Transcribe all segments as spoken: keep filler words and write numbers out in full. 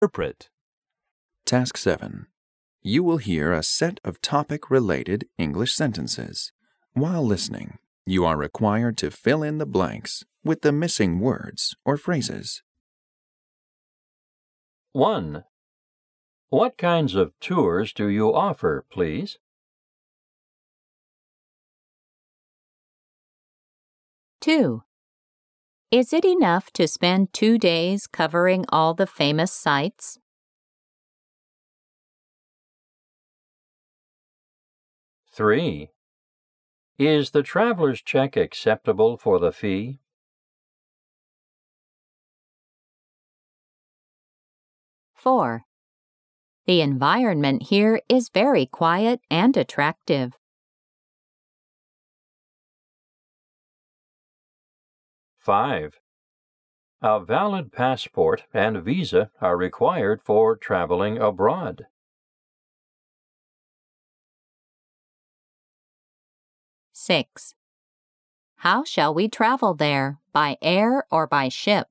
Interpret. Task seven. You will hear a set of topic-related English sentences. While listening, you are required to fill in the blanks with the missing words or phrases. one. What kinds of tours do you offer, please? two. Is it enough to spend two days covering all the famous sites? three. Is the traveler's check acceptable for the fee? four. The environment here is very quiet and attractive. five. A valid passport and visa are required for traveling abroad. six. How shall we travel there, by air or by ship?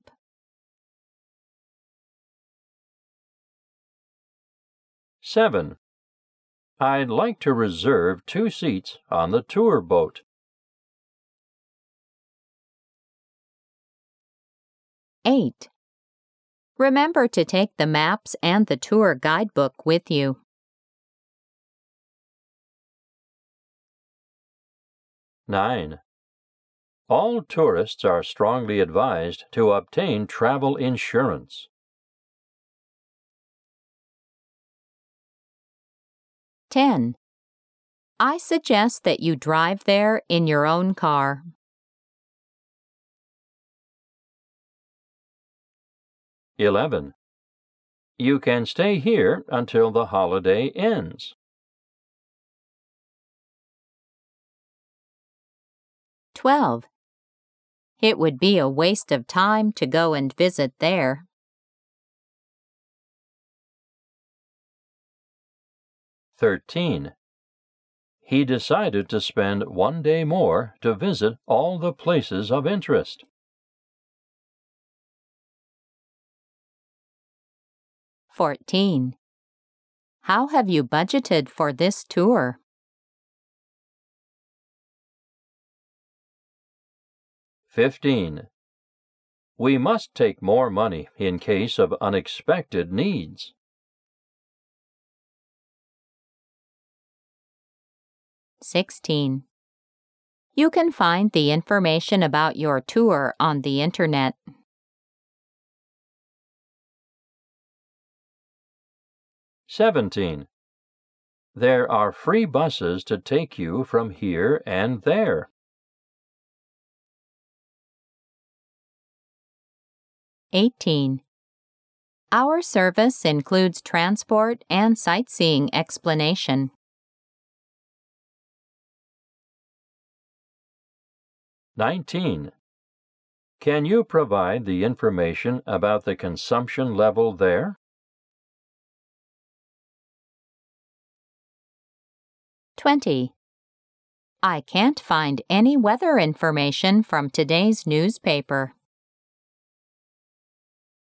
seven. I'd like to reserve two seats on the tour boat. eight. Remember to take the maps and the tour guidebook with you. nine. All tourists are strongly advised to obtain travel insurance. ten. I suggest that you drive there in your own car. eleven. You can stay here until the holiday ends. twelve. It would be a waste of time to go and visit there. thirteen. He decided to spend one day more to visit all the places of interest. fourteen. How have you budgeted for this tour? fifteen. We must take more money in case of unexpected needs. sixteen. You can find the information about your tour on the Internet. seventeen. There are free buses to take you from here and there. eighteen. Our service includes transport and sightseeing explanation. nineteen. Can you provide the information about the consumption level there? twenty. I can't find any weather information from today's newspaper.